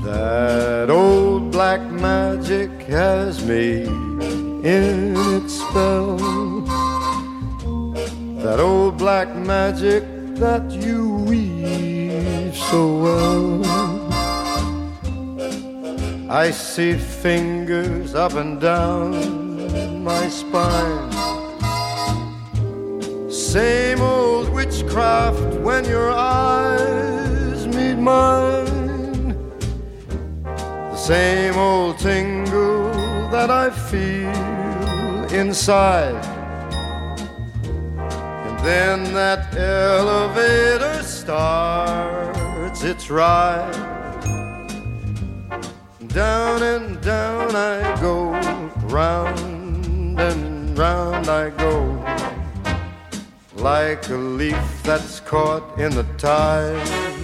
That old black magic has me in its spell. That old black magic that you weave so well. I see fingers up and down my spine. Same old witchcraft when your eyes meet mine. The same old tingle that I feel inside. And then that elevator starts its ride. Down and down I go, round and round I go, like a leaf that's caught in the tide.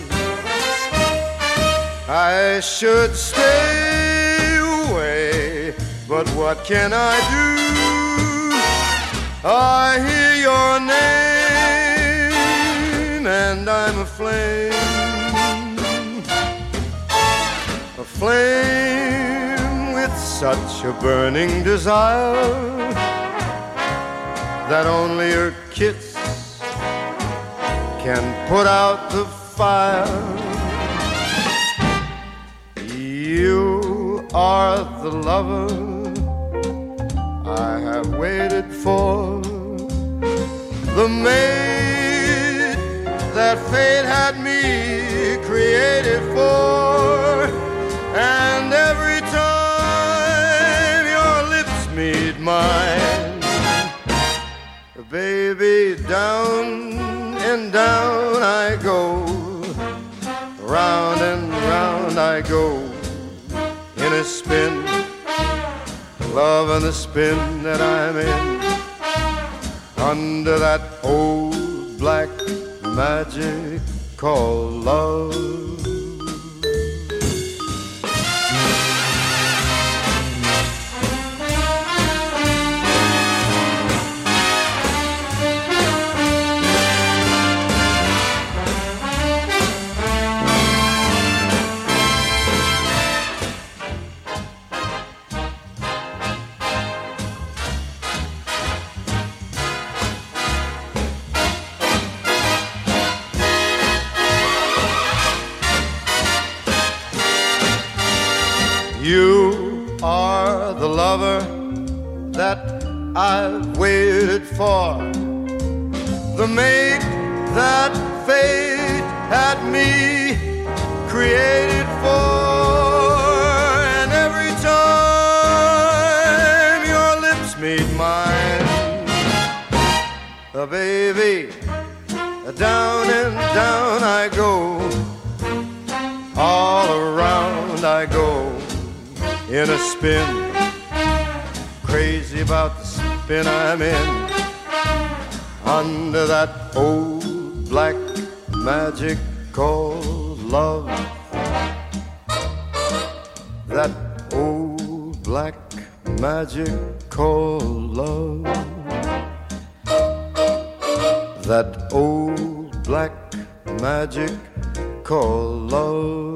I should stay away, but what can I do? I hear your name and I'm aflame. Aflame with such a burning desire that only your kiss can put out the fire. You are the lover I have waited for, the maid that fate had me created for. And every time your lips meet mine, baby, down and down I go, round and round I go, in a spin, love and the spin that I'm in, under that old black magic called love. You are the lover that I've waited for, the mate that fate had me created for. And every time your lips meet mine, baby, down and down I go, all around I go, in a spin, crazy about the spin I'm in, under that old black magic called love. That old black magic called love. That old black magic called love.